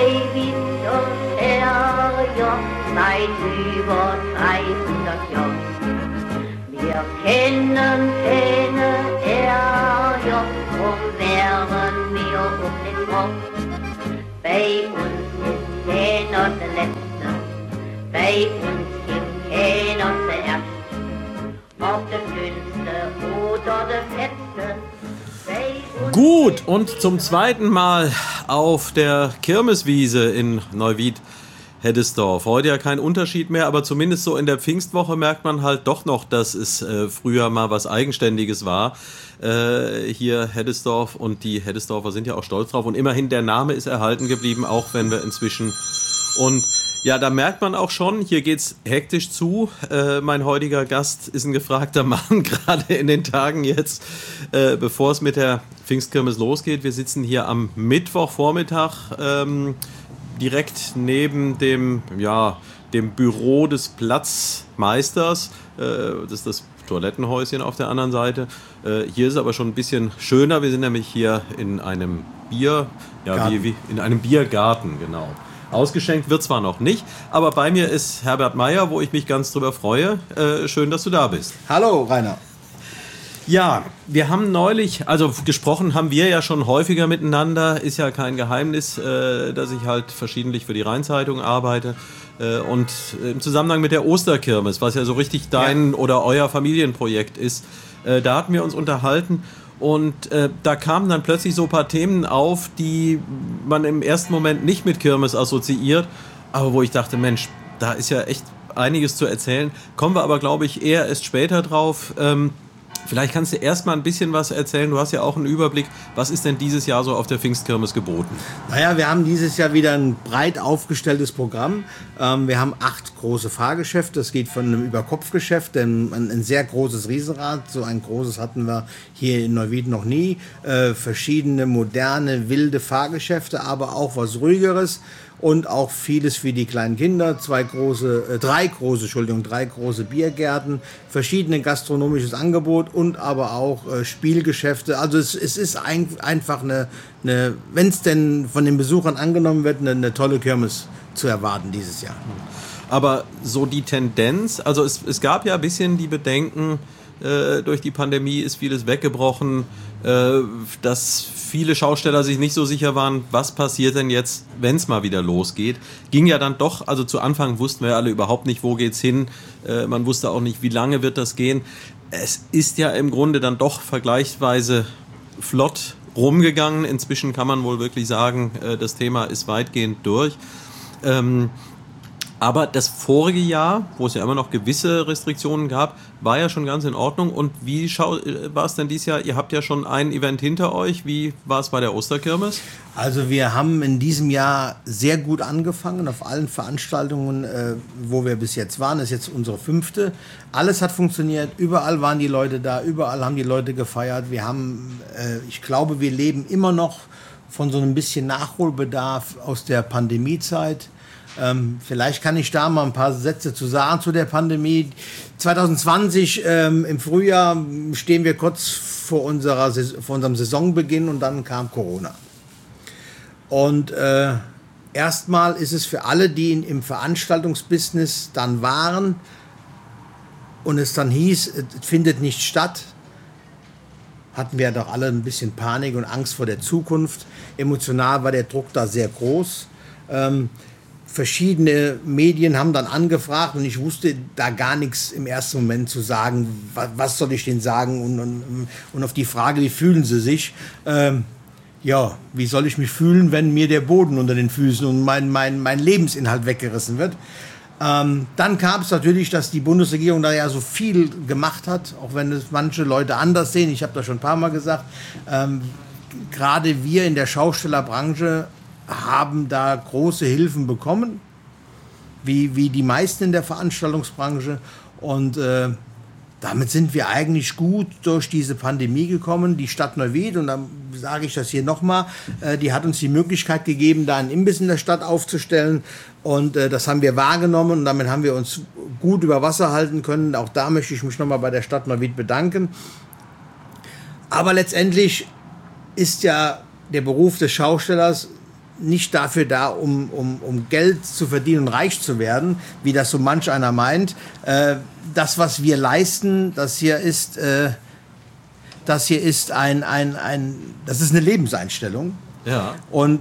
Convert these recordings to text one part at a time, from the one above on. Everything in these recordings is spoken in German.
Neuwied und Herjord seit über 300 Jahren. Wir kennen keine Herjord, drum wären wir um den Kopf. Bei uns ist keiner der Letzte, bei uns gibt keiner der Erste, ob der Dünnste oder der Fetzte. Gut, und zum zweiten Mal auf der Kirmeswiese in Neuwied-Heddesdorf. Heute ja kein Unterschied mehr, aber zumindest so in der Pfingstwoche merkt man halt doch noch, dass es früher mal was Eigenständiges war. Hier Heddesdorf, und die Heddesdorfer sind ja auch stolz drauf. Und immerhin, der Name ist erhalten geblieben, auch wenn wir inzwischen... Und ja, da merkt man auch schon, hier geht's hektisch zu. Mein heutiger Gast ist ein gefragter Mann, gerade in den Tagen jetzt, bevor es mit der Pfingstkirmes losgeht. Wir sitzen hier am Mittwochvormittag direkt neben dem Büro des Platzmeisters. Das ist das Toilettenhäuschen auf der anderen Seite. Hier ist es aber schon ein bisschen schöner. Wir sind nämlich hier in einem in einem Biergarten, genau. Ausgeschenkt wird zwar noch nicht, aber bei mir ist Herbert Meyer, wo ich mich ganz drüber freue. Schön, dass du da bist. Hallo, Rainer. Ja, wir haben neulich, also gesprochen haben wir ja schon häufiger miteinander. Ist ja kein Geheimnis, dass ich halt verschiedentlich für die Rheinzeitung arbeite. Und im Zusammenhang mit der Osterkirmes, was ja so richtig dein oder euer Familienprojekt ist, da hatten wir uns unterhalten. Und da kamen dann plötzlich so ein paar Themen auf, die man im ersten Moment nicht mit Kirmes assoziiert, aber wo ich dachte, Mensch, da ist ja echt einiges zu erzählen. Kommen wir aber, glaube ich, eher erst später drauf. Vielleicht kannst du erst mal ein bisschen was erzählen. Du hast ja auch einen Überblick. Was ist denn dieses Jahr so auf der Pfingstkirmes geboten? Naja, wir haben dieses Jahr wieder ein breit aufgestelltes Programm. Wir haben 8 große Fahrgeschäfte. Das geht von einem Überkopfgeschäft, ein sehr großes Riesenrad. So ein großes hatten wir hier in Neuwied noch nie. Verschiedene moderne, wilde Fahrgeschäfte, aber auch was Ruhigeres. Und auch vieles für die kleinen Kinder, drei große Biergärten, verschiedene gastronomisches Angebot und aber auch Spielgeschäfte. Also es ist einfach eine wenn es denn von den Besuchern angenommen wird, eine tolle Kirmes zu erwarten dieses Jahr. Aber so die Tendenz, also es gab ja ein bisschen die Bedenken, durch die Pandemie ist vieles weggebrochen, dass viele Schausteller sich nicht so sicher waren, was passiert denn jetzt, wenn es mal wieder losgeht. Ging ja dann doch, also zu Anfang wussten wir alle überhaupt nicht, wo geht's hin. Man wusste auch nicht, wie lange wird das gehen. Es ist ja im Grunde dann doch vergleichsweise flott rumgegangen. Inzwischen kann man wohl wirklich sagen, das Thema ist weitgehend durch. Aber das vorige Jahr, wo es ja immer noch gewisse Restriktionen gab, war ja schon ganz in Ordnung. Und wie war es denn dieses Jahr? Ihr habt ja schon ein Event hinter euch. Wie war es bei der Osterkirmes? Also wir haben in diesem Jahr sehr gut angefangen auf allen Veranstaltungen, wo wir bis jetzt waren. Das ist jetzt unsere 5. Alles hat funktioniert. Überall waren die Leute da. Überall haben die Leute gefeiert. Wir haben, ich glaube, wir leben immer noch von so einem bisschen Nachholbedarf aus der Pandemiezeit. Vielleicht kann ich da mal ein paar Sätze zu sagen zu der Pandemie. 2020 im Frühjahr stehen wir kurz vor unserem Saisonbeginn und dann kam Corona. Und erstmal ist es für alle, die im Veranstaltungsbusiness dann waren und es dann hieß, es findet nicht statt, hatten wir doch alle ein bisschen Panik und Angst vor der Zukunft. Emotional war der Druck da sehr groß. Verschiedene Medien haben dann angefragt und ich wusste da gar nichts im ersten Moment zu sagen, was soll ich denen sagen und auf die Frage, wie fühlen sie sich, wie soll ich mich fühlen, wenn mir der Boden unter den Füßen und mein Lebensinhalt weggerissen wird. Dann kam es natürlich, dass die Bundesregierung da ja so viel gemacht hat, auch wenn es manche Leute anders sehen, ich habe das schon ein paar Mal gesagt, gerade wir in der Schaustellerbranche haben da große Hilfen bekommen, wie die meisten in der Veranstaltungsbranche. Und damit sind wir eigentlich gut durch diese Pandemie gekommen. Die Stadt Neuwied, und dann sage ich das hier nochmal, die hat uns die Möglichkeit gegeben, da einen Imbiss in der Stadt aufzustellen. Und das haben wir wahrgenommen und damit haben wir uns gut über Wasser halten können. Auch da möchte ich mich nochmal bei der Stadt Neuwied bedanken. Aber letztendlich ist ja der Beruf des Schaustellers nicht dafür da, um Geld zu verdienen und reich zu werden, wie das so manch einer meint. Das, was wir leisten, das hier ist das ist eine Lebenseinstellung. Ja. Und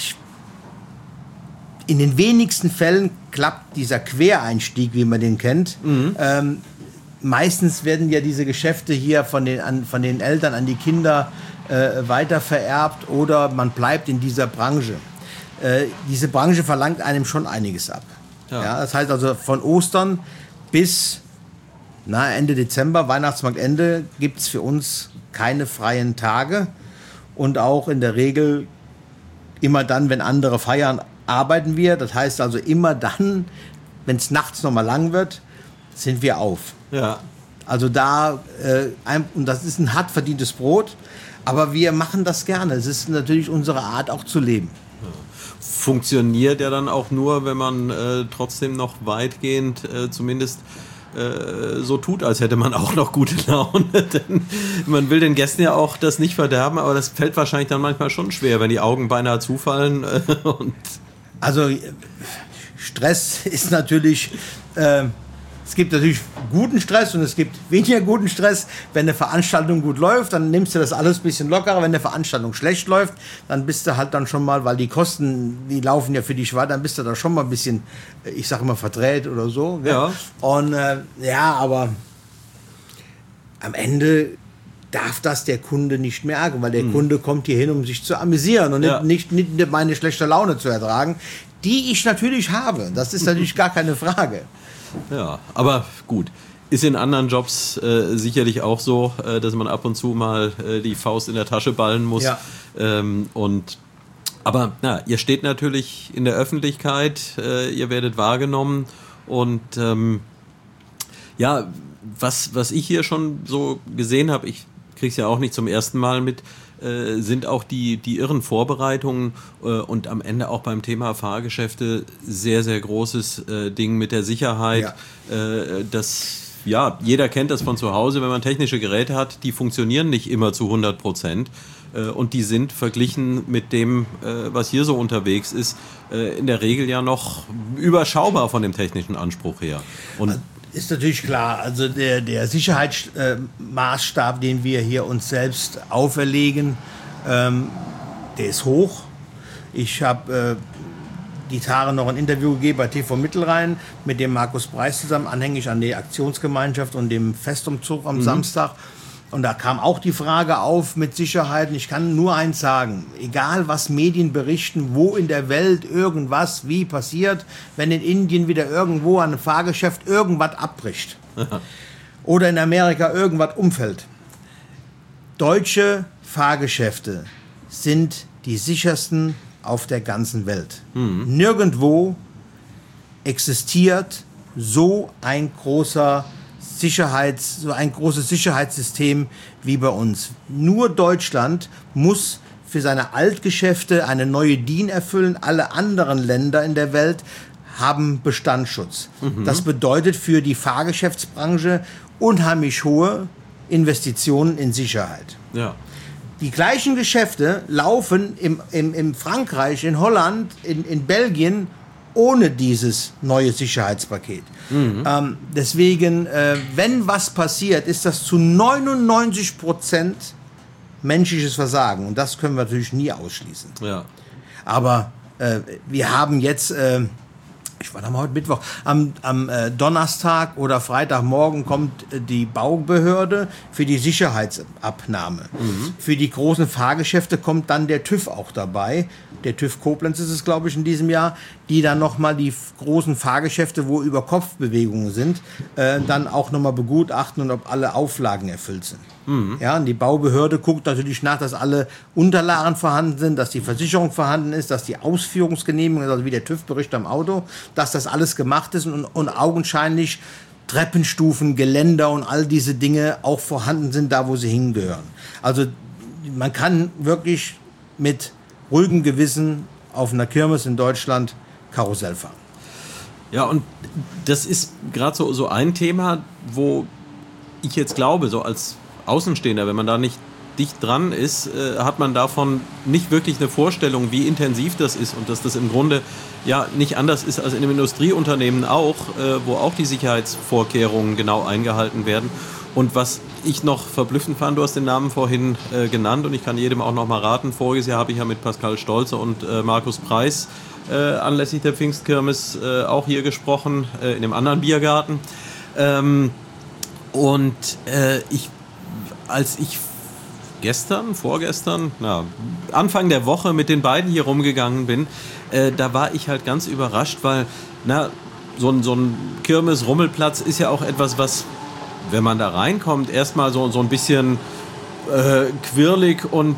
in den wenigsten Fällen klappt dieser Quereinstieg, wie man den kennt. Meistens werden ja diese Geschäfte hier von den Eltern an die Kinder weiter vererbt oder man bleibt in dieser Branche. Diese Branche verlangt einem schon einiges ab. Ja, das heißt also von Ostern bis Ende Dezember, Weihnachtsmarktende, gibt es für uns keine freien Tage. Und auch in der Regel immer dann, wenn andere feiern, arbeiten wir. Das heißt also immer dann, wenn es nachts nochmal lang wird, sind wir auf. Ja. Also und das ist ein hart verdientes Brot, aber wir machen das gerne. Es ist natürlich unsere Art auch zu leben. Funktioniert ja dann auch nur, wenn man trotzdem noch weitgehend zumindest so tut, als hätte man auch noch gute Laune. Denn man will den Gästen ja auch das nicht verderben, aber das fällt wahrscheinlich dann manchmal schon schwer, wenn die Augen beinahe zufallen. Also Stress ist natürlich... Es gibt natürlich guten Stress und es gibt weniger guten Stress. Wenn eine Veranstaltung gut läuft, dann nimmst du das alles ein bisschen lockerer. Wenn eine Veranstaltung schlecht läuft, dann bist du halt dann schon mal, weil die Kosten, die laufen ja für dich weiter, dann bist du da schon mal ein bisschen, ich sage immer, verdreht oder so. Ja. Und aber am Ende darf das der Kunde nicht merken, weil der Kunde kommt hier hin, um sich zu amüsieren und nicht meine schlechte Laune zu ertragen, die ich natürlich habe. Das ist natürlich gar keine Frage. Ja, aber gut. Ist in anderen Jobs sicherlich auch so, dass man ab und zu mal die Faust in der Tasche ballen muss. Ja. Aber ihr steht natürlich in der Öffentlichkeit, ihr werdet wahrgenommen und was ich hier schon so gesehen habe, ich krieg's ja auch nicht zum ersten Mal mit, sind auch die irren Vorbereitungen und am Ende auch beim Thema Fahrgeschäfte sehr, sehr großes Ding mit der Sicherheit. Ja. Jeder kennt das von zu Hause, wenn man technische Geräte hat, die funktionieren nicht immer zu 100%. Und die sind verglichen mit dem, was hier so unterwegs ist, in der Regel ja noch überschaubar von dem technischen Anspruch her. Und ist natürlich klar, also der Sicherheitsmaßstab, den wir hier uns selbst auferlegen, der ist hoch. Ich habe die Tage noch ein Interview gegeben bei TV Mittelrhein mit dem Markus Preis zusammen, anhängig an die Aktionsgemeinschaft und dem Festumzug am Samstag. Und da kam auch die Frage auf mit Sicherheit. Und ich kann nur eins sagen, egal was Medien berichten, wo in der Welt irgendwas wie passiert, wenn in Indien wieder irgendwo an einem Fahrgeschäft irgendwas abbricht oder in Amerika irgendwas umfällt. Deutsche Fahrgeschäfte sind die sichersten auf der ganzen Welt. Nirgendwo existiert so ein großes Sicherheitssystem wie bei uns. Nur Deutschland muss für seine Altgeschäfte eine neue DIN erfüllen. Alle anderen Länder in der Welt haben Bestandsschutz. Das bedeutet für die Fahrgeschäftsbranche unheimlich hohe Investitionen in Sicherheit. ja. Die gleichen Geschäfte laufen in Frankreich, in Holland, in Belgien ohne dieses neue Sicherheitspaket. Deswegen, wenn was passiert, ist das zu 99% menschliches Versagen. Und das können wir natürlich nie ausschließen. Ja. Aber wir haben jetzt, ich war da mal heute Mittwoch, am Donnerstag oder Freitagmorgen kommt die Baubehörde für die Sicherheitsabnahme. Für die großen Fahrgeschäfte kommt dann der TÜV auch dabei. Der TÜV Koblenz ist es, glaube ich, in diesem Jahr, die dann nochmal die großen Fahrgeschäfte, wo Über-Kopf-Bewegungen sind, dann auch nochmal begutachten und ob alle Auflagen erfüllt sind. Ja, und die Baubehörde guckt natürlich nach, dass alle Unterlagen vorhanden sind, dass die Versicherung vorhanden ist, dass die Ausführungsgenehmigung, also wie der TÜV-Bericht am Auto, dass das alles gemacht ist und augenscheinlich Treppenstufen, Geländer und all diese Dinge auch vorhanden sind, da wo sie hingehören. Also man kann wirklich mit ruhigem Gewissen auf einer Kirmes in Deutschland Karussell fahren. Ja, und das ist gerade so ein Thema, wo ich jetzt glaube, so als Außenstehender, wenn man da nicht dicht dran ist, hat man davon nicht wirklich eine Vorstellung, wie intensiv das ist und dass das im Grunde ja nicht anders ist als in einem Industrieunternehmen auch, wo auch die Sicherheitsvorkehrungen genau eingehalten werden. Und was ich noch verblüffend fand, du hast den Namen vorhin genannt und ich kann jedem auch noch mal raten, voriges Jahr habe ich ja mit Pascal Stolze und Markus Preis anlässlich der Pfingstkirmes auch hier gesprochen, in einem anderen Biergarten. Als ich vorgestern, Anfang der Woche mit den beiden hier rumgegangen bin, da war ich halt ganz überrascht, weil so ein Kirmes-Rummelplatz ist ja auch etwas, was, wenn man da reinkommt, erstmal so ein bisschen quirlig und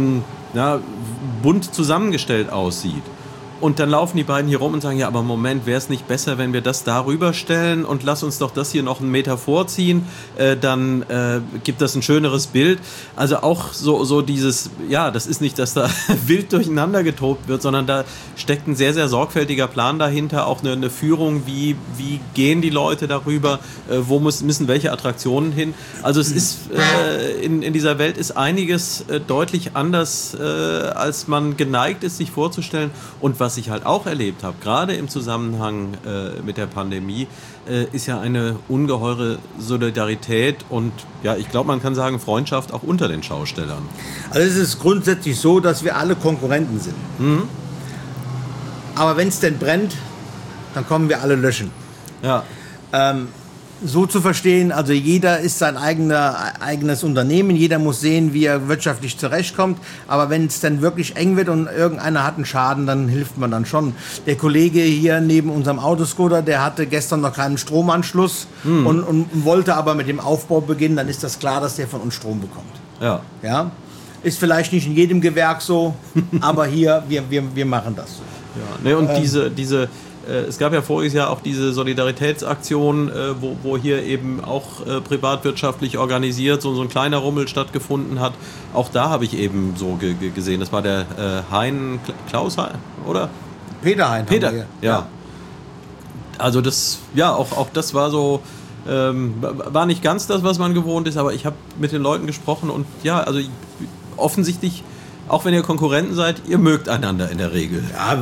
bunt zusammengestellt aussieht. Und dann laufen die beiden hier rum und sagen, ja, aber Moment, wäre es nicht besser, wenn wir das darüber stellen und lass uns doch das hier noch einen Meter vorziehen, dann gibt das ein schöneres Bild. Also auch so dieses, ja, das ist nicht, dass da wild durcheinander getobt wird, sondern da steckt ein sehr, sehr sorgfältiger Plan dahinter, auch eine Führung, wie gehen die Leute darüber, wo müssen welche Attraktionen hin. Also es ist, in dieser Welt ist einiges deutlich anders, als man geneigt ist, sich vorzustellen. Und was ich halt auch erlebt habe, gerade im Zusammenhang mit der Pandemie, ist ja eine ungeheure Solidarität und ja, ich glaube, man kann sagen Freundschaft auch unter den Schaustellern. Also es ist grundsätzlich so, dass wir alle Konkurrenten sind. Mhm. Aber wenn es denn brennt, dann kommen wir alle löschen. Ja. So zu verstehen, also jeder ist sein eigenes Unternehmen, jeder muss sehen, wie er wirtschaftlich zurechtkommt, aber wenn es dann wirklich eng wird und irgendeiner hat einen Schaden, dann hilft man dann schon. Der Kollege hier neben unserem Autoscooter, der hatte gestern noch keinen Stromanschluss und wollte aber mit dem Aufbau beginnen, dann ist das klar, dass der von uns Strom bekommt. Ja? Ist vielleicht nicht in jedem Gewerk so, aber hier, wir machen das so. Ja, ne, und es gab ja voriges Jahr auch diese Solidaritätsaktion, wo hier eben auch privatwirtschaftlich organisiert so ein kleiner Rummel stattgefunden hat. Auch da habe ich eben so gesehen. Das war der Klaus Hein, oder? Peter Hein. Peter, ja. Also das, ja, auch das war so, war nicht ganz das, was man gewohnt ist, aber ich habe mit den Leuten gesprochen und ja, also offensichtlich, auch wenn ihr Konkurrenten seid, ihr mögt einander in der Regel. Ja,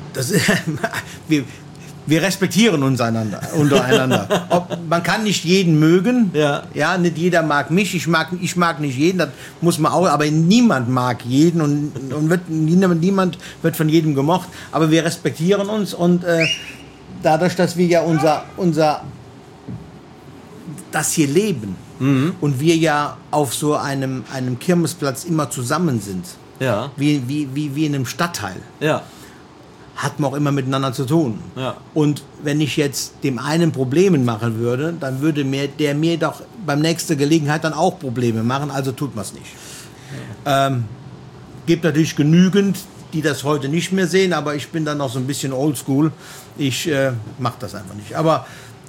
wir respektieren uns untereinander. Man kann nicht jeden mögen. Ja, nicht jeder mag mich. Ich mag nicht jeden. Das muss man auch. Aber niemand mag jeden und niemand wird von jedem gemocht. Aber wir respektieren uns und dadurch, dass wir ja unser das hier leben und wir ja auf so einem Kirmesplatz immer zusammen sind. Ja. Wie in einem Stadtteil. Ja. Hat man auch immer miteinander zu tun. Ja. Und wenn ich jetzt dem einen Probleme machen würde, dann würde der mir doch beim nächsten Gelegenheit dann auch Probleme machen, also tut man es nicht. Ja. Gibt natürlich genügend, die das heute nicht mehr sehen, aber ich bin dann noch so ein bisschen oldschool. Ich mache das einfach nicht. Aber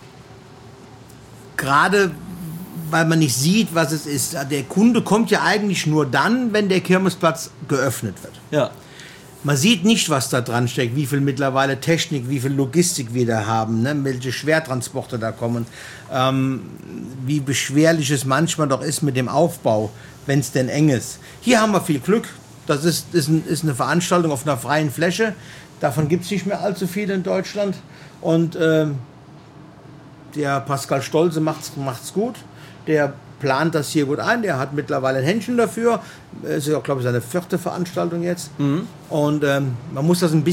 gerade weil man nicht sieht, was es ist. Der Kunde kommt ja eigentlich nur dann, wenn der Kirmesplatz geöffnet wird. Ja. Man sieht nicht, was da dran steckt, wie viel mittlerweile Technik, wie viel Logistik wir da haben, ne? Welche Schwertransporte da kommen, wie beschwerlich es manchmal doch ist mit dem Aufbau, wenn es denn eng ist. Hier haben wir viel Glück. Das ist eine Veranstaltung auf einer freien Fläche. Davon gibt es nicht mehr allzu viele in Deutschland. Und der Pascal Stolze macht's gut. Der plant das hier gut ein. Der hat mittlerweile ein Händchen dafür. Es ist auch, glaube ich, seine 4. Veranstaltung jetzt. Und man muss das so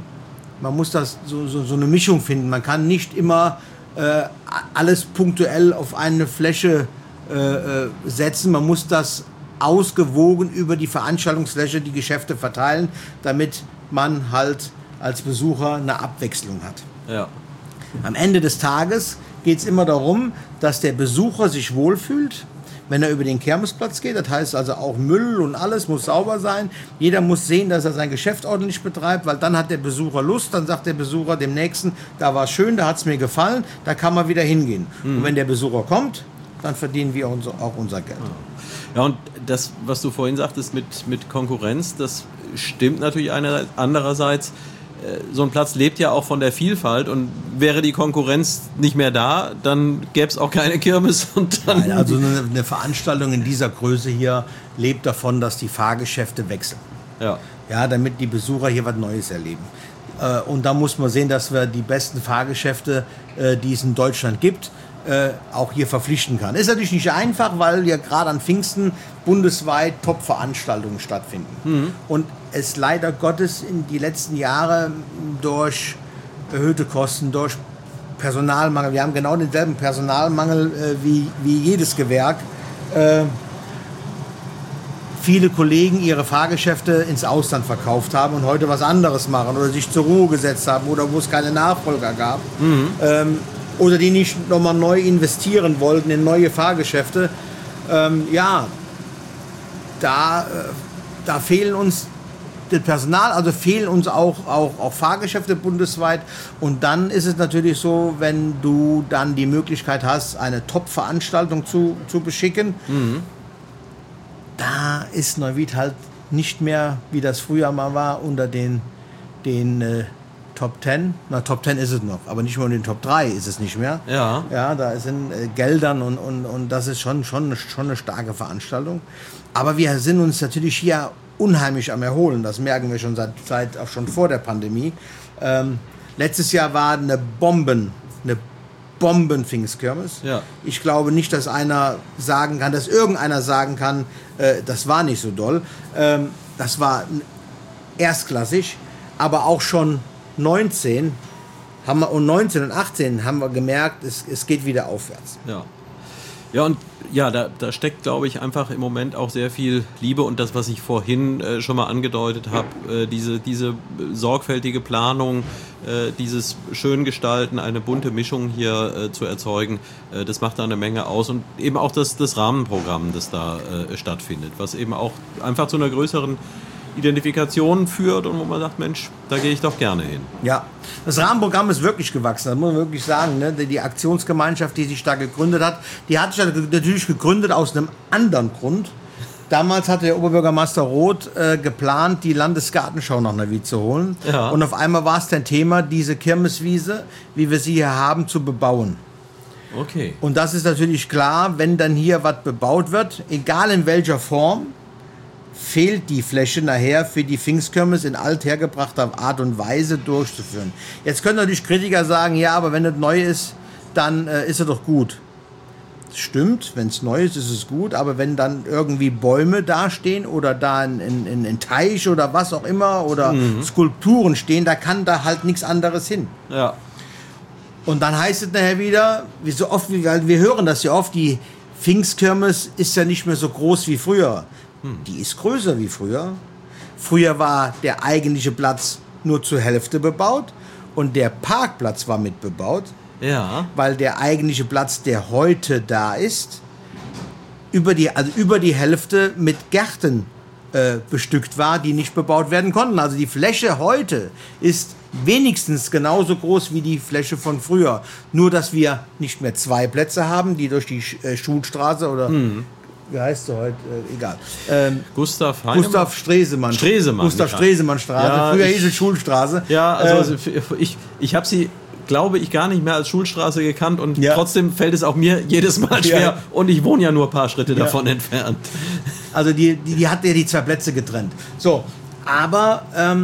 eine Mischung finden. Man kann nicht immer alles punktuell auf eine Fläche setzen. Man muss das ausgewogen über die Veranstaltungsfläche, die Geschäfte verteilen, damit man halt als Besucher eine Abwechslung hat. Ja. Am Ende des Tages geht es immer darum, dass der Besucher sich wohlfühlt, wenn er über den Kirmesplatz geht. Das heißt also auch Müll und alles muss sauber sein. Jeder muss sehen, dass er sein Geschäft ordentlich betreibt, weil dann hat der Besucher Lust. Dann sagt der Besucher dem Nächsten, da war es schön, da hat es mir gefallen, da kann man wieder hingehen. Und wenn der Besucher kommt, dann verdienen wir auch unser Geld. Ja, und das, was du vorhin sagtest mit Konkurrenz, das stimmt natürlich andererseits. so ein Platz lebt ja auch von der Vielfalt und wäre die Konkurrenz nicht mehr da, dann gäbe es auch keine Kirmes. Und dann Nein, also eine Veranstaltung in dieser Größe hier lebt davon, dass die Fahrgeschäfte wechseln. Ja, damit die Besucher hier was Neues erleben. Und da muss man sehen, dass wir die besten Fahrgeschäfte, die es in Deutschland gibt, auch hier verpflichten kann. Ist natürlich nicht einfach, weil ja gerade an Pfingsten bundesweit Top-Veranstaltungen stattfinden. Und es leider Gottes in die letzten Jahre durch erhöhte Kosten, durch Personalmangel, wir haben genau denselben Personalmangel wie jedes Gewerk, viele Kollegen ihre Fahrgeschäfte ins Ausland verkauft haben und heute was anderes machen oder sich zur Ruhe gesetzt haben oder wo es keine Nachfolger gab. Oder die nicht nochmal neu investieren wollten in neue Fahrgeschäfte. Da fehlen uns das Personal, also fehlen uns auch Fahrgeschäfte bundesweit. Und dann ist es natürlich so, wenn du dann die Möglichkeit hast, eine Top-Veranstaltung zu beschicken, da ist Neuwied halt nicht mehr, wie das früher mal war, unter den Top 10. Na, Top 10 ist es noch, aber nicht mehr in den Top 3 ist es nicht mehr. Ja, da sind Geldern und das ist schon eine starke Veranstaltung. Aber wir sind uns natürlich hier unheimlich am Erholen. Das merken wir schon auch schon vor der Pandemie. Letztes Jahr war eine Bomben-Pfingstkirmes. Ja. Ich glaube nicht, dass irgendeiner sagen kann, das war nicht so doll. Das war erstklassig, aber auch schon 19 und 18 haben wir gemerkt, es geht wieder aufwärts. Ja, und da steckt, glaube ich, einfach im Moment auch sehr viel Liebe und das, was ich vorhin schon mal angedeutet habe, diese sorgfältige Planung, dieses Schöngestalten, eine bunte Mischung hier zu erzeugen, das macht da eine Menge aus und eben auch das Rahmenprogramm, das da stattfindet, was eben auch einfach zu einer größeren Identifikation führt und wo man sagt, Mensch, da gehe ich doch gerne hin. Ja, das Rahmenprogramm ist wirklich gewachsen, das muss man wirklich sagen. Ne? Die Aktionsgemeinschaft, die sich da gegründet hat, die hat sich natürlich gegründet aus einem anderen Grund. Damals hatte der Oberbürgermeister Roth geplant, die Landesgartenschau nach Neuwied zu holen. Ja. Und auf einmal war es dann Thema, diese Kirmeswiese, wie wir sie hier haben, zu bebauen. Okay. Und das ist natürlich klar, wenn dann hier was bebaut wird, egal in welcher Form, fehlt die Fläche nachher für die Pfingstkirmes in althergebrachter Art und Weise durchzuführen. Jetzt können natürlich Kritiker sagen, ja, aber wenn es neu ist, dann ist es doch gut. Das stimmt, wenn es neu ist, ist es gut, aber wenn dann irgendwie Bäume dastehen oder da ein Teich oder was auch immer oder Skulpturen stehen, da kann da halt nichts anderes hin. Ja. Und dann heißt es nachher wieder, wie so oft, wir hören das ja oft, die Pfingstkirmes ist ja nicht mehr so groß wie früher. Die ist größer wie früher. Früher war der eigentliche Platz nur zur Hälfte bebaut und der Parkplatz war mit bebaut. Ja. Weil der eigentliche Platz, der heute da ist, über die Hälfte mit Gärten bestückt war, die nicht bebaut werden konnten. Also die Fläche heute ist wenigstens genauso groß wie die Fläche von früher. Nur, dass wir nicht mehr 2 Plätze haben, die durch die Schulstraße oder wie heißt sie heute? Egal. Gustav Stresemann. Gustav Stresemann Straße. Ja, früher hieß es Schulstraße. Ja, also ich habe sie, glaube ich, gar nicht mehr als Schulstraße gekannt und trotzdem fällt es auch mir jedes Mal schwer und ich wohne ja nur ein paar Schritte davon entfernt. Also die hat ja die 2 Plätze getrennt. So, aber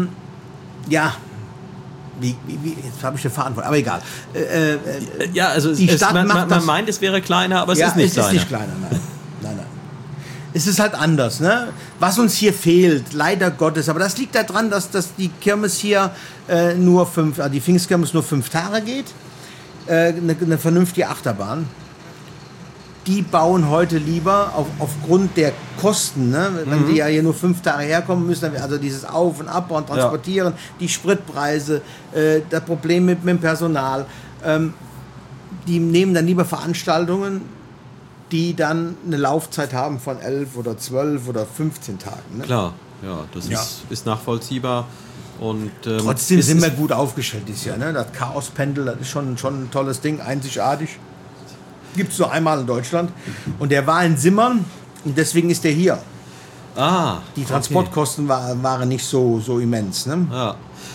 jetzt habe ich den Verantwortung, aber egal. Ja, also die Stadt man meint, es wäre kleiner, aber es ist nicht kleiner. Es ist nicht kleiner, nein. Es ist halt anders, ne? Was uns hier fehlt, leider Gottes, aber das liegt daran, dass die Kirmes hier die Pfingstkirmes nur 5 Tage geht, eine vernünftige Achterbahn. Die bauen heute lieber aufgrund der Kosten, ne? Wenn die ja hier nur 5 Tage herkommen müssen, also dieses Auf- und Abbauen, Transportieren, die Spritpreise, das Problem mit dem Personal, die nehmen dann lieber Veranstaltungen, die dann eine Laufzeit haben von 11 oder 12 oder 15 Tagen. Ne? Klar, ja, das ist nachvollziehbar. Und, trotzdem sind wir gut aufgestellt dieses Jahr. Ne? Das Chaospendel, das ist schon ein tolles Ding, einzigartig. Gibt es nur einmal in Deutschland. Und der war in Simmern und deswegen ist der hier. Ah, die Transportkosten waren nicht so immens. Ne? Ja.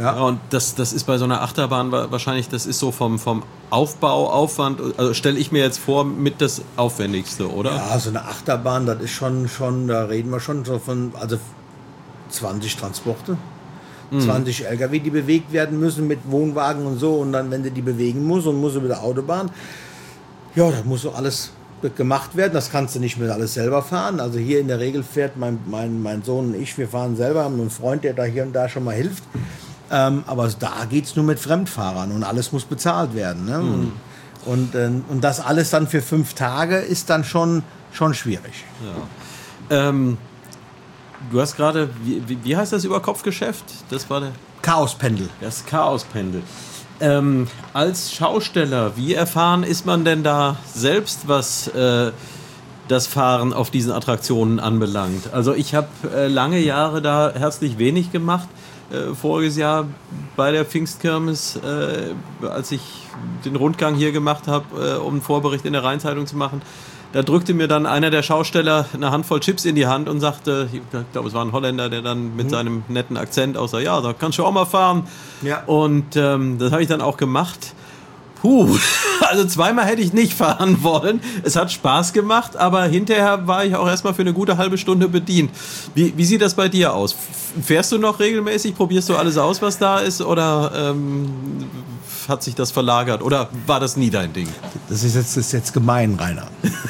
Ja, und das ist bei so einer Achterbahn wahrscheinlich, das ist so vom Aufbauaufwand, also stelle ich mir jetzt vor, mit das Aufwendigste, oder? Ja, so eine Achterbahn, das ist schon, da reden wir schon so von, also 20 Transporte, 20 LKW, die bewegt werden müssen mit Wohnwagen und so, und dann, wenn du die bewegen musst und musst über die Autobahn, ja, das muss so alles gemacht werden, das kannst du nicht mehr alles selber fahren. Also hier in der Regel fährt mein Sohn und ich, wir fahren selber, haben einen Freund, der da hier und da schon mal hilft. Aber da geht es nur mit Fremdfahrern und alles muss bezahlt werden. Ne? Und das alles dann für 5 Tage ist dann schon schwierig. Ja. Du hast gerade, wie heißt das Überkopfgeschäft? Das war der Chaospendel. Das Chaospendel. Als Schausteller, wie erfahren ist man denn da selbst, was das Fahren auf diesen Attraktionen anbelangt? Also ich habe lange Jahre da herzlich wenig gemacht. Voriges Jahr bei der Pfingstkirmes, als ich den Rundgang hier gemacht habe, um einen Vorbericht in der Rheinzeitung zu machen, da drückte mir dann einer der Schausteller eine Handvoll Chips in die Hand und sagte, ich glaube, es war ein Holländer, der dann mit seinem netten Akzent auch sagt, ja, da kannst du auch mal fahren. Ja. Und das habe ich dann auch gemacht. Also zweimal hätte ich nicht fahren wollen. Es hat Spaß gemacht, aber hinterher war ich auch erstmal für eine gute halbe Stunde bedient. Wie sieht das bei dir aus? Fährst du noch regelmäßig? Probierst du alles aus, was da ist? Oder hat sich das verlagert? Oder war das nie dein Ding? Das ist jetzt gemein, Rainer.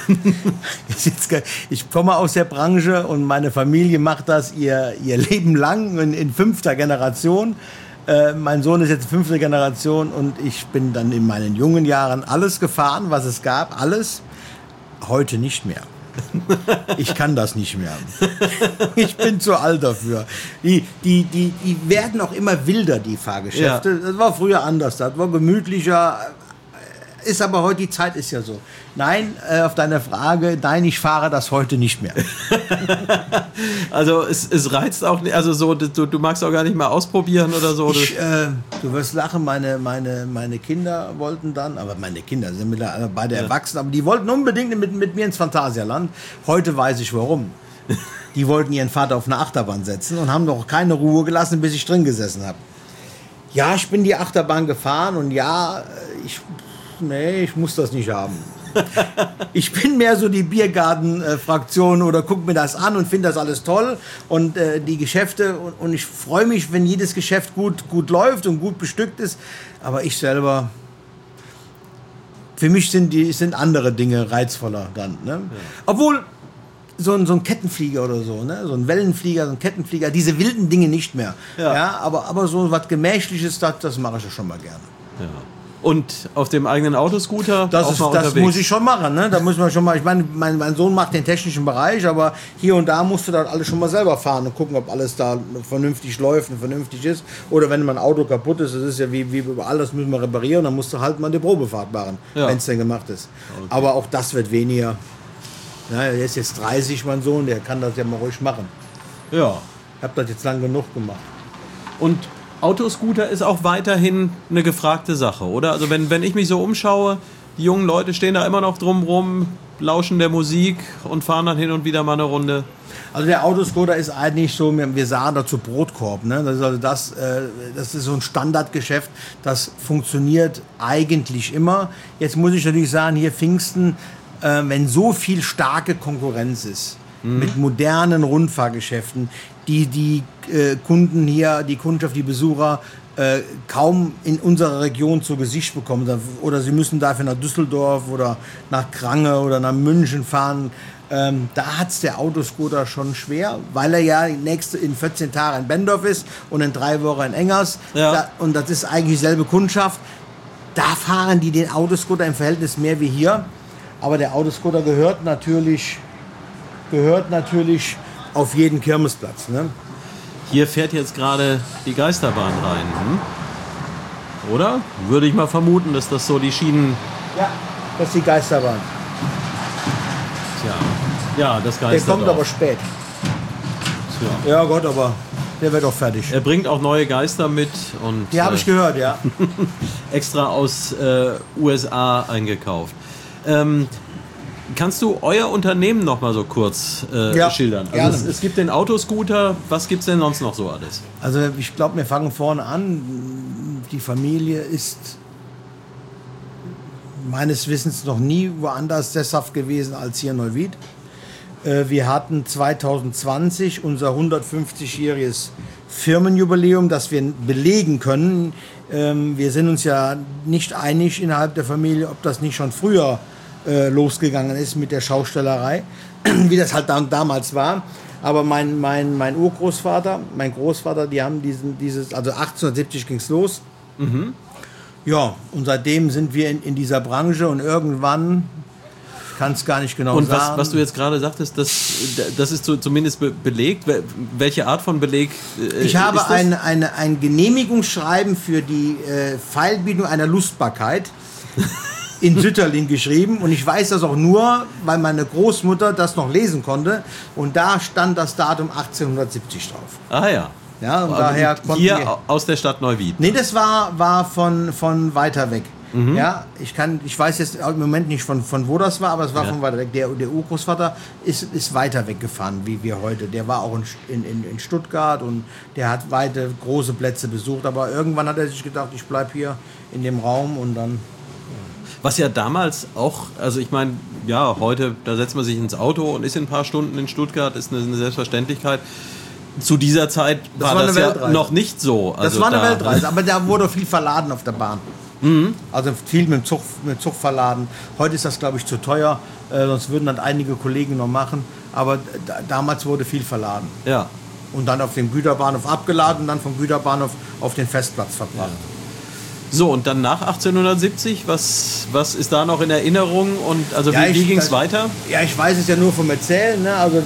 Ich komme aus der Branche und meine Familie macht das ihr Leben lang in 5. Generation. Mein Sohn ist jetzt 5. Generation und ich bin dann in meinen jungen Jahren alles gefahren, was es gab, alles. Heute nicht mehr. Ich kann das nicht mehr. Ich bin zu alt dafür. Die werden auch immer wilder, die Fahrgeschäfte. Ja. Das war früher anders, das war gemütlicher. Ist aber heute, die Zeit ist ja so. Nein, auf deine Frage, nein, ich fahre das heute nicht mehr. Also es reizt auch nicht, also so, du magst auch gar nicht mal ausprobieren oder so? Du wirst lachen, meine Kinder wollten dann, aber meine Kinder sind mittlerweile beide erwachsen, aber die wollten unbedingt mit mir ins Phantasialand. Heute weiß ich warum. Die wollten ihren Vater auf eine Achterbahn setzen und haben noch keine Ruhe gelassen, bis ich drin gesessen habe. Ja, ich bin die Achterbahn gefahren und ja, ich muss das nicht haben. Ich bin mehr so die Biergarten-Fraktion oder gucke mir das an und finde das alles toll und die Geschäfte und ich freue mich, wenn jedes Geschäft gut läuft und gut bestückt ist, aber ich selber, für mich sind andere Dinge reizvoller dann. Ne? Ja. Obwohl so ein Kettenflieger oder so, ne? So ein Wellenflieger, so ein Kettenflieger, diese wilden Dinge nicht mehr. Ja, aber so was Gemächliches, das mache ich ja schon mal gerne. Ja. Und auf dem eigenen Autoscooter das muss ich schon machen, ne? Da muss man schon mal, ich meine, mein Sohn macht den technischen Bereich, aber hier und da musst du das alles schon mal selber fahren und gucken, ob alles da vernünftig läuft und vernünftig ist. Oder wenn mein Auto kaputt ist, das ist ja wie überall, das müssen wir reparieren, dann musst du halt mal eine Probefahrt machen, wenn es denn gemacht ist. Okay. Aber auch das wird weniger. Ja, der ist jetzt 30, mein Sohn, der kann das ja mal ruhig machen. Ja. Ich habe das jetzt lang genug gemacht. Und Autoscooter ist auch weiterhin eine gefragte Sache, oder? Also wenn ich mich so umschaue, die jungen Leute stehen da immer noch drumrum, lauschen der Musik und fahren dann hin und wieder mal eine Runde. Also der Autoscooter ist eigentlich so, wir sagen dazu Brotkorb, ne? Das ist also das ist so ein Standardgeschäft, das funktioniert eigentlich immer. Jetzt muss ich natürlich sagen, hier Pfingsten, wenn so viel starke Konkurrenz ist, mit modernen Rundfahrgeschäften, die Kunden hier, die Kundschaft, die Besucher kaum in unserer Region zu Gesicht bekommen. Oder sie müssen dafür nach Düsseldorf oder nach Krange oder nach München fahren. Da hat es der Autoscooter schon schwer, weil er ja in 14 Tagen in Bendorf ist und in 3 Wochen in Engers. Ja. Und das ist eigentlich dieselbe Kundschaft. Da fahren die den Autoscooter im Verhältnis mehr wie hier. Aber der Autoscooter gehört natürlich auf jeden Kirmesplatz. Ne? Hier fährt jetzt gerade die Geisterbahn rein, oder? Würde ich mal vermuten, dass das so die Schienen... Ja, das ist die Geisterbahn. Tja, ja, das Geisterbahn. Der kommt aber spät. Tja. Ja Gott, aber der wird auch fertig. Er bringt auch neue Geister mit. Und die habe ich gehört, ja. Extra aus USA eingekauft. Kannst du euer Unternehmen noch mal so kurz schildern? Also es gibt den Autoscooter, was gibt es denn sonst noch so alles? Also ich glaube, wir fangen vorne an. Die Familie ist meines Wissens noch nie woanders sesshaft gewesen als hier in Neuwied. Wir hatten 2020 unser 150-jähriges Firmenjubiläum, das wir belegen können. Wir sind uns ja nicht einig innerhalb der Familie, ob das nicht schon früher losgegangen ist mit der Schaustellerei, wie das halt damals war. Aber mein Urgroßvater, mein Großvater, die haben also 1870 ging es los. Mhm. Ja, und seitdem sind wir in dieser Branche und irgendwann, ich kann es gar nicht genau sagen. Und was du jetzt gerade sagtest, das ist zumindest belegt. Welche Art von Beleg ich habe ist das? Ein Genehmigungsschreiben für die Feilbietung einer Lustbarkeit in Sütterlin geschrieben und ich weiß das auch nur, weil meine Großmutter das noch lesen konnte und da stand das Datum 1870 drauf. Ah ja. Ja, und daher hier aus der Stadt Neuwied. Nee, das war von weiter weg. Mhm. Ja, ich weiß jetzt im Moment nicht von wo das war, aber es war von weiter weg. Der Urgroßvater ist weiter weggefahren, wie wir heute. Der war auch in Stuttgart und der hat weite, große Plätze besucht, aber irgendwann hat er sich gedacht, ich bleibe hier in dem Raum und dann... Was ja damals auch, also ich meine, ja, heute, da setzt man sich ins Auto und ist in ein paar Stunden in Stuttgart, ist eine Selbstverständlichkeit. Zu dieser Zeit war das ja noch nicht so. Also das war eine Weltreise, aber da wurde viel verladen auf der Bahn. Mhm. Also viel mit dem Zug verladen. Heute ist das, glaube ich, zu teuer, sonst würden dann einige Kollegen noch machen. Aber damals wurde viel verladen. Ja. Und dann auf dem Güterbahnhof abgeladen und dann vom Güterbahnhof auf den Festplatz verbracht. Ja. So, und dann nach 1870, was ist da noch in Erinnerung? Und also wie ging es weiter? Ja, ich weiß es ja nur vom Erzählen. Ne? Also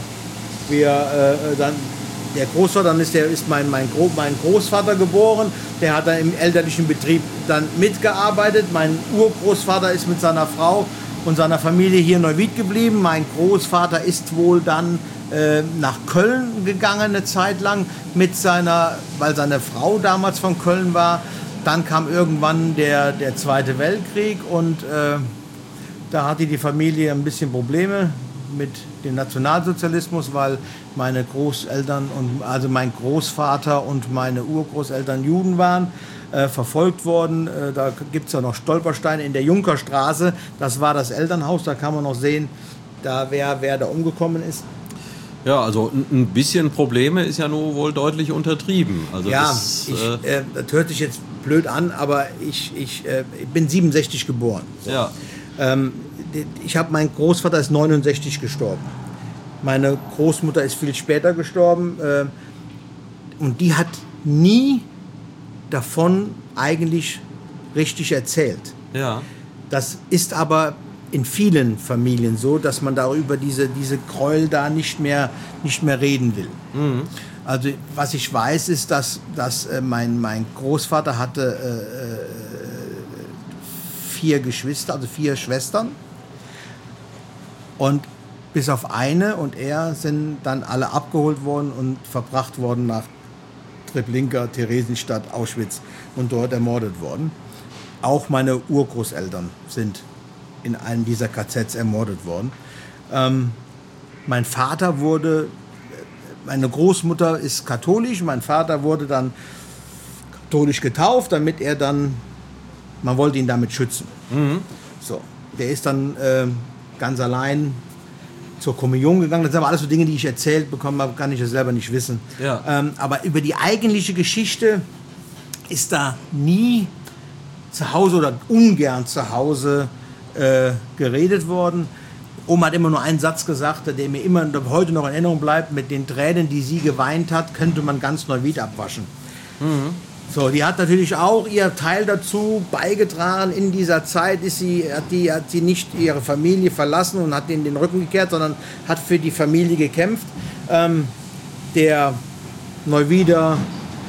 dann der Großvater, dann ist mein Großvater geboren. Der hat dann im elterlichen Betrieb dann mitgearbeitet. Mein Urgroßvater ist mit seiner Frau und seiner Familie hier in Neuwied geblieben. Mein Großvater ist wohl dann nach Köln gegangen eine Zeit lang weil seine Frau damals von Köln war. Dann kam irgendwann der Zweite Weltkrieg und da hatte die Familie ein bisschen Probleme mit dem Nationalsozialismus, weil meine Großeltern also mein Großvater und meine Urgroßeltern Juden waren, verfolgt worden. Da gibt es ja noch Stolpersteine in der Junkerstraße. Das war das Elternhaus, da kann man noch sehen, wer da umgekommen ist. Ja, also ein bisschen Probleme ist ja nur wohl deutlich untertrieben. Also ja, das hört sich jetzt blöd an, aber ich bin 67 geboren. So. Ja. Mein Großvater ist 69 gestorben. Meine Großmutter ist viel später gestorben und die hat nie davon eigentlich richtig erzählt. Ja. Das ist aber in vielen Familien so, dass man darüber diese Gräuel da nicht mehr reden will. Mhm. Also was ich weiß, ist, dass mein Großvater hatte 4 Geschwister, also 4 Schwestern. Und bis auf eine und er sind dann alle abgeholt worden und verbracht worden nach Treblinka, Theresienstadt, Auschwitz und dort ermordet worden. Auch meine Urgroßeltern sind in einem dieser KZs ermordet worden. Meine Großmutter ist katholisch, mein Vater wurde dann katholisch getauft, damit man wollte ihn damit schützen. Mhm. So, der ist dann ganz allein zur Kommunion gegangen. Das sind aber alles so Dinge, die ich erzählt bekommen habe, kann ich ja selber nicht wissen. Ja. Aber über die eigentliche Geschichte ist da nie zu Hause oder ungern zu Hause geredet worden. Oma hat immer nur einen Satz gesagt, der mir immer heute noch in Erinnerung bleibt: Mit den Tränen, die sie geweint hat, könnte man ganz Neuwied abwaschen. Mhm. So, die hat natürlich auch ihr Teil dazu beigetragen. In dieser Zeit hat sie nicht ihre Familie verlassen und hat ihnen den Rücken gekehrt, sondern hat für die Familie gekämpft. Der Neuwieder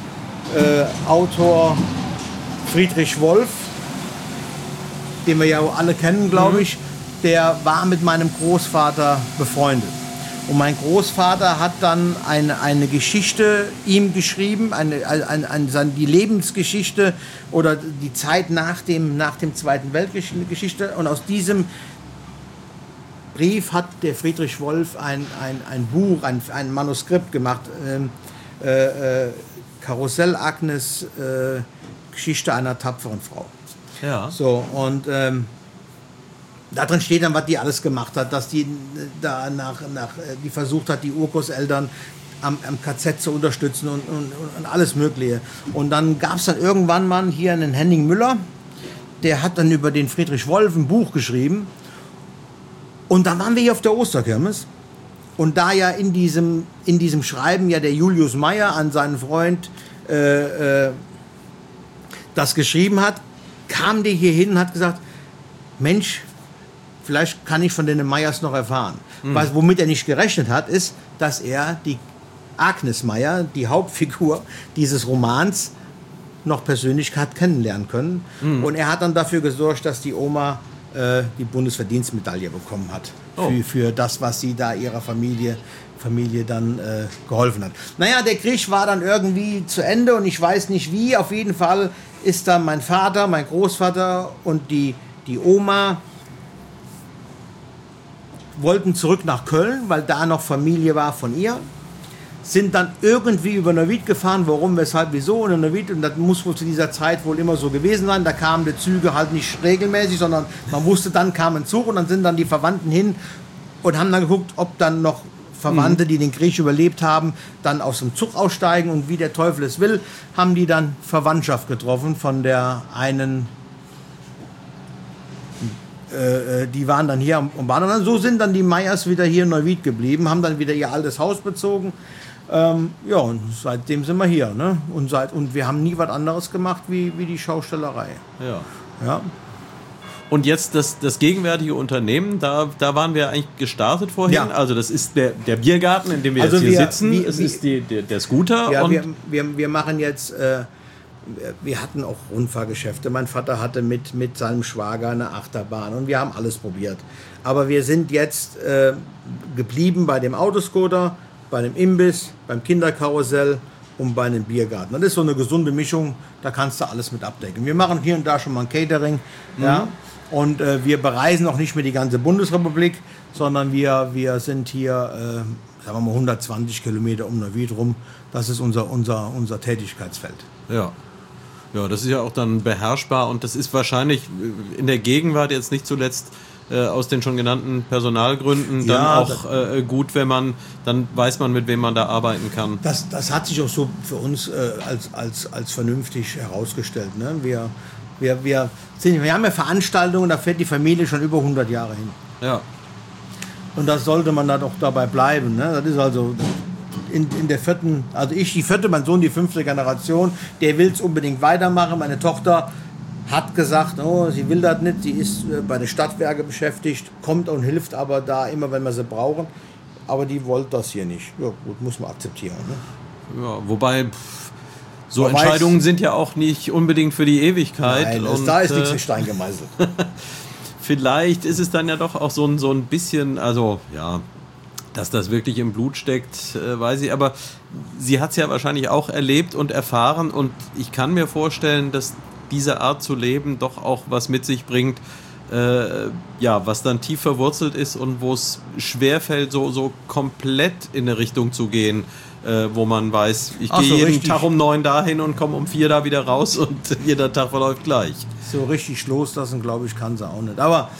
Autor Friedrich Wolf, den wir ja alle kennen, glaube ich, der war mit meinem Großvater befreundet. Und mein Großvater hat dann eine Geschichte ihm geschrieben, die Lebensgeschichte oder die Zeit nach dem Zweiten Weltkrieg Geschichte. Und aus diesem Brief hat der Friedrich Wolf ein Buch, ein Manuskript gemacht, Karussell Agnes, Geschichte einer tapferen Frau. Ja. So, und da drin steht dann, was die alles gemacht hat, dass die da die versucht hat, die Urgroßeltern am KZ zu unterstützen und alles Mögliche. Und dann gab es dann irgendwann mal hier einen Henning Müller, der hat dann über den Friedrich Wolf ein Buch geschrieben. Und dann waren wir hier auf der Osterkirmes. Und da ja in diesem Schreiben ja der Julius Meyer an seinen Freund das geschrieben hat, kam der hier hin und hat gesagt, Mensch, vielleicht kann ich von den Meyers noch erfahren. Womit er nicht gerechnet hat, ist, dass er die Agnes Meyer, die Hauptfigur dieses Romans, noch persönlich hat kennenlernen können. Und er hat dann dafür gesorgt, dass die Oma die Bundesverdienstmedaille bekommen hat. Für das, was sie da ihrer Familie dann geholfen hat. Naja, der Krieg war dann irgendwie zu Ende und ich weiß nicht wie. Auf jeden Fall ist dann mein Vater, mein Großvater und die Oma wollten zurück nach Köln, weil da noch Familie war von ihr. Sind dann irgendwie über Neuwied gefahren, warum, weshalb, wieso und Neuwied, und das muss wohl zu dieser Zeit wohl immer so gewesen sein, da kamen die Züge halt nicht regelmäßig, sondern man wusste, dann kam ein Zug und dann sind dann die Verwandten hin und haben dann geguckt, ob dann noch Verwandte, die den Krieg überlebt haben, dann aus dem Zug aussteigen und wie der Teufel es will, haben die dann Verwandtschaft getroffen von der einen, die waren dann hier und waren dann, so sind dann die Meyers wieder hier in Neuwied geblieben, haben dann wieder ihr altes Haus bezogen. Ja, und seitdem sind wir hier. Ne? Und wir haben nie was anderes gemacht wie die Schaustellerei. Ja. Und jetzt das gegenwärtige Unternehmen, da waren wir eigentlich gestartet vorhin. Ja. Also das ist der Biergarten, in dem wir jetzt hier sitzen. Es ist der Scooter. Ja, und wir machen jetzt, wir hatten auch Rundfahrgeschäfte. Mein Vater hatte mit seinem Schwager eine Achterbahn und wir haben alles probiert. Aber wir sind jetzt geblieben bei dem Autoscooter, bei dem Imbiss, beim Kinderkarussell und bei einem Biergarten. Das ist so eine gesunde Mischung, da kannst du alles mit abdecken. Wir machen hier und da schon mal ein Catering, ja, und wir bereisen auch nicht mehr die ganze Bundesrepublik, sondern wir sind hier, sagen wir mal, 120 Kilometer um Neuwied rum. Das ist unser Tätigkeitsfeld. Ja. Ja, das ist ja auch dann beherrschbar und das ist wahrscheinlich in der Gegenwart jetzt nicht zuletzt aus den schon genannten Personalgründen dann auch gut, wenn man, dann weiß man, mit wem man da arbeiten kann. Das hat sich auch so für uns als vernünftig herausgestellt. Ne? Wir haben ja Veranstaltungen, da fährt die Familie schon über 100 Jahre hin. Ja. Und das sollte man dann auch dabei bleiben. Ne? Das ist also in der vierten, also ich die vierte, mein Sohn die 5. Generation, der will es unbedingt weitermachen. Meine Tochter hat gesagt, oh, sie will das nicht, sie ist bei den Stadtwerken beschäftigt, kommt und hilft aber da immer, wenn wir sie brauchen. Aber die wollte das hier nicht. Ja gut, muss man akzeptieren. Ne? Ja, wobei so man Entscheidungen sind ja auch nicht unbedingt für die Ewigkeit. Nein, da ist nichts in Stein gemeißelt. Vielleicht ist es dann ja doch auch so ein bisschen, also ja, dass das wirklich im Blut steckt, weiß ich. Aber sie hat es ja wahrscheinlich auch erlebt und erfahren und ich kann mir vorstellen, dass diese Art zu leben doch auch was mit sich bringt, was dann tief verwurzelt ist und wo es schwerfällt, so komplett in eine Richtung zu gehen, wo man weiß, ich gehe jeden Tag um 9 dahin und komme um 4 da wieder raus und jeder Tag verläuft gleich. So richtig loslassen, glaube ich, kann sie auch nicht. Aber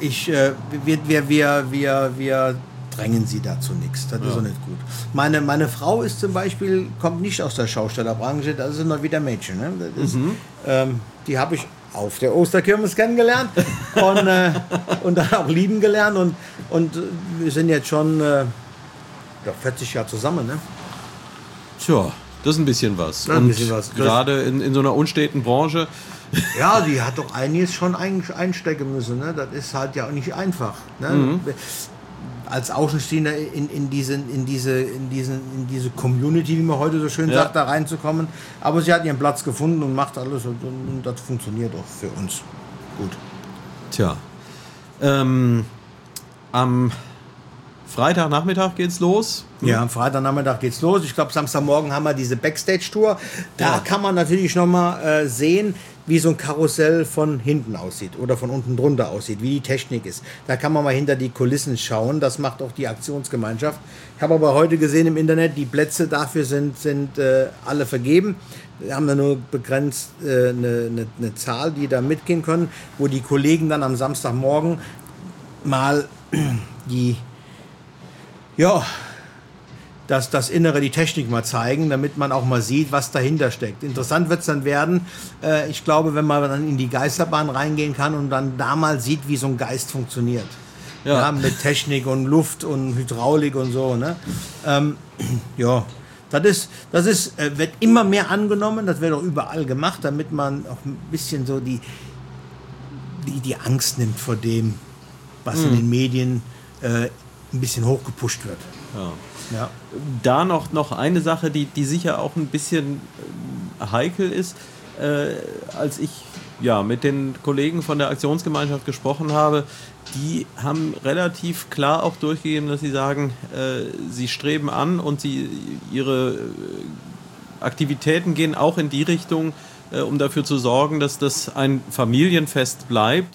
wir drängen sie dazu nichts. Das ist auch nicht gut. Meine Frau ist zum Beispiel, kommt nicht aus der Schaustellerbranche, das ist noch wieder Mädchen. Ne? Das ist, die habe ich auf der Osterkirmes kennengelernt und dann auch lieben gelernt und wir sind jetzt schon 40 Jahre zusammen. Ne? Tja, das ist ein bisschen was. Und gerade in so einer unsteten Branche. Ja, die hat doch einiges schon einstecken müssen. Ne? Das ist halt ja auch nicht einfach. Ne? Als Außenstehender in diese Community, wie man heute so schön sagt, da reinzukommen. Aber sie hat ihren Platz gefunden und macht alles und das funktioniert auch für uns gut. Tja, am Freitagnachmittag geht's los. Ja, am Freitagnachmittag geht's los. Ich glaube, Samstagmorgen haben wir diese Backstage-Tour. Da kann man natürlich nochmal sehen, wie so ein Karussell von hinten aussieht oder von unten drunter aussieht, wie die Technik ist. Da kann man mal hinter die Kulissen schauen, das macht auch die Aktionsgemeinschaft. Ich habe aber heute gesehen im Internet, die Plätze dafür sind alle vergeben. Wir haben da nur begrenzt eine Zahl, die da mitgehen können, wo die Kollegen dann am Samstagmorgen mal das Innere, die Technik mal zeigen, damit man auch mal sieht, was dahinter steckt. Interessant wird es dann werden, ich glaube, wenn man dann in die Geisterbahn reingehen kann und dann da mal sieht, wie so ein Geist funktioniert. Ja, mit Technik und Luft und Hydraulik und so. Ne? Das wird immer mehr angenommen, das wird auch überall gemacht, damit man auch ein bisschen so die Angst nimmt vor dem, was in den Medien ein bisschen hochgepusht wird. Ja. Da noch eine Sache, die sicher auch ein bisschen heikel ist. Als ich mit den Kollegen von der Aktionsgemeinschaft gesprochen habe, die haben relativ klar auch durchgegeben, dass sie sagen, sie streben an und ihre Aktivitäten gehen auch in die Richtung, um dafür zu sorgen, dass das ein Familienfest bleibt.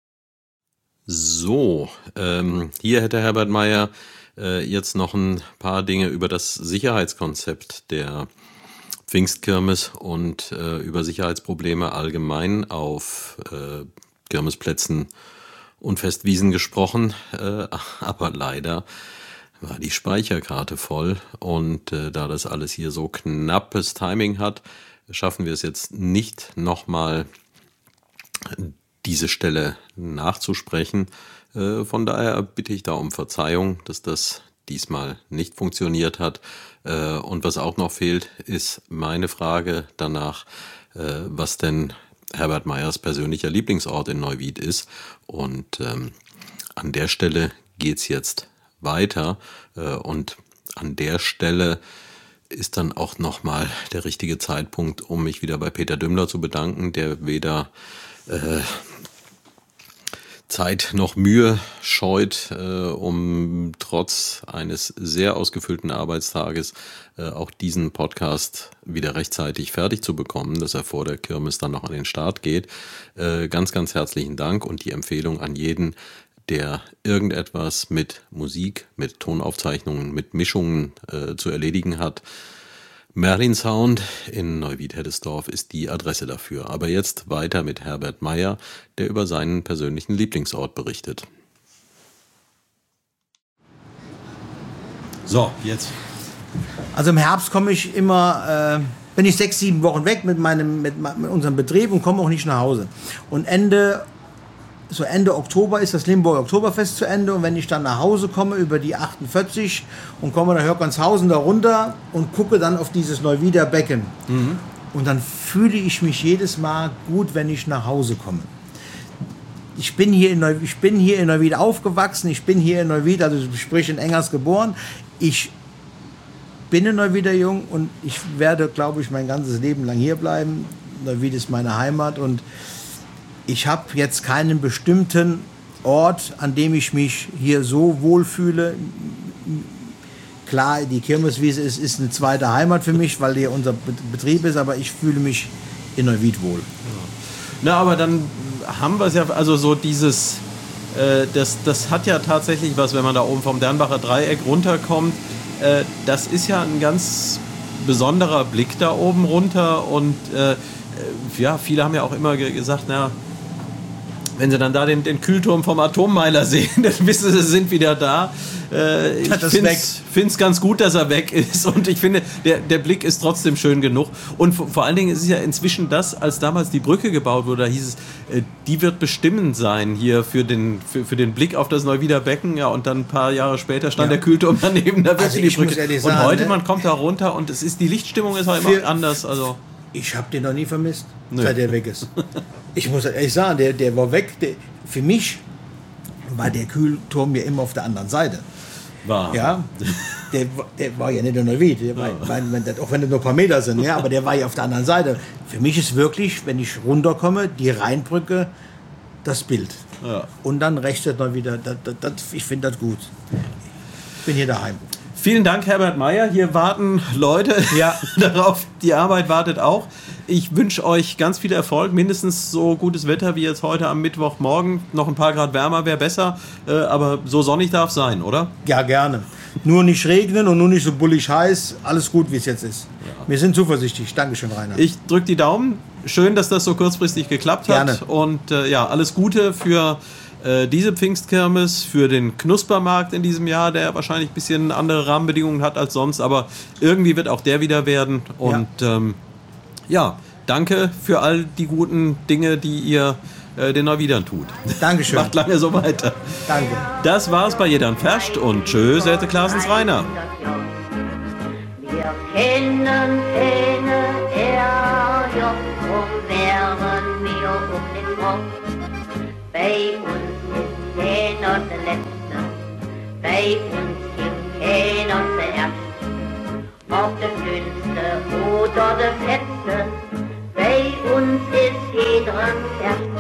So, hier hätte Herbert Meyer jetzt noch ein paar Dinge über das Sicherheitskonzept der Pfingstkirmes und über Sicherheitsprobleme allgemein auf Kirmesplätzen und Festwiesen gesprochen, aber leider war die Speicherkarte voll und da das alles hier so knappes Timing hat, schaffen wir es jetzt nicht nochmal diese Stelle nachzusprechen. Von daher bitte ich da um Verzeihung, dass das diesmal nicht funktioniert hat. Und was auch noch fehlt, ist meine Frage danach, was denn Herbert Meyers persönlicher Lieblingsort in Neuwied ist. Und an der Stelle geht's jetzt weiter. Und an der Stelle ist dann auch nochmal der richtige Zeitpunkt, um mich wieder bei Peter Dümmler zu bedanken, der weder Zeit noch Mühe scheut, um trotz eines sehr ausgefüllten Arbeitstages auch diesen Podcast wieder rechtzeitig fertig zu bekommen, dass er vor der Kirmes dann noch an den Start geht. Ganz, ganz herzlichen Dank und die Empfehlung an jeden, der irgendetwas mit Musik, mit Tonaufzeichnungen, mit Mischungen zu erledigen hat. Merlin Sound in Neuwied-Heddesdorf ist die Adresse dafür. Aber jetzt weiter mit Herbert Meyer, der über seinen persönlichen Lieblingsort berichtet. So, jetzt. Also im Herbst komme ich immer, bin ich 6-7 Wochen weg mit unserem Betrieb und komme auch nicht nach Hause. Und Ende Oktober ist das Limburger Oktoberfest zu Ende und wenn ich dann nach Hause komme über die 48 und komme nach Hörkonshausen da runter und gucke dann auf dieses Neuwieder Becken und dann fühle ich mich jedes Mal gut, wenn ich nach Hause komme. Ich bin hier in Neuwied aufgewachsen, ich bin hier in Neuwied, also sprich in Engers geboren. Ich bin ein Neuwieder Jung und ich werde, glaube ich, mein ganzes Leben lang hier bleiben. Neuwied ist meine Heimat und ich habe jetzt keinen bestimmten Ort, an dem ich mich hier so wohlfühle. Klar, die Kirmeswiese ist eine zweite Heimat für mich, weil hier unser Betrieb ist, aber ich fühle mich in Neuwied wohl. Na, aber dann haben wir es ja, also so dieses, das hat ja tatsächlich was, wenn man da oben vom Dernbacher Dreieck runterkommt. Das ist ja ein ganz besonderer Blick da oben runter und viele haben ja auch immer gesagt, wenn sie dann da den Kühlturm vom Atommeiler sehen, dann wissen sie sind wieder da. Ich finde es ganz gut, dass er weg ist und ich finde, der Blick ist trotzdem schön genug. Und vor allen Dingen ist es ja inzwischen das, als damals die Brücke gebaut wurde, da hieß es, die wird bestimmend sein hier für den Blick auf das Neuwieder Becken. Ja, und dann ein paar Jahre später stand der Kühlturm daneben, da wird die Brücke. Und heute, man kommt da runter und die Lichtstimmung ist auch immer anders. Also ich habe den noch nie vermisst, seit der weg ist. Ich muss ehrlich sagen, der war weg. Für mich war der Kühlturm ja immer auf der anderen Seite. War. Ja, der war ja nicht in Neuwied, auch wenn es nur ein paar Meter sind, ja, aber der war ja auf der anderen Seite. Für mich ist wirklich, wenn ich runterkomme, die Rheinbrücke das Bild. Ja. Und dann rechts noch wieder, ich finde das gut. Ich bin hier daheim. Vielen Dank, Herbert Meyer. Hier warten Leute darauf. Die Arbeit wartet auch. Ich wünsche euch ganz viel Erfolg. Mindestens so gutes Wetter wie jetzt heute am Mittwochmorgen. Noch ein paar Grad wärmer wäre besser. Aber so sonnig darf es sein, oder? Ja, gerne. Nur nicht regnen und nur nicht so bullig heiß. Alles gut, wie es jetzt ist. Ja. Wir sind zuversichtlich. Dankeschön, Rainer. Ich drücke die Daumen. Schön, dass das so kurzfristig geklappt hat. Gerne. Und alles Gute für diese Pfingstkirmes, für den Knuspermarkt in diesem Jahr, der wahrscheinlich ein bisschen andere Rahmenbedingungen hat als sonst, aber irgendwie wird auch der wieder werden. Und danke für all die guten Dinge, die ihr den Neuwiedern tut. Dankeschön. Macht lange so weiter. Danke. Das war's bei Jedern Ferscht und tschüss, Ette Klaasens Rainer. Wir kennen keine RJ, drum wären wir um den Kopf. Bei uns ist keiner der Letzte, bei uns gibt keiner zuerst. Ob der Dünnste oder der Fetzte, bei uns ist jeder erst.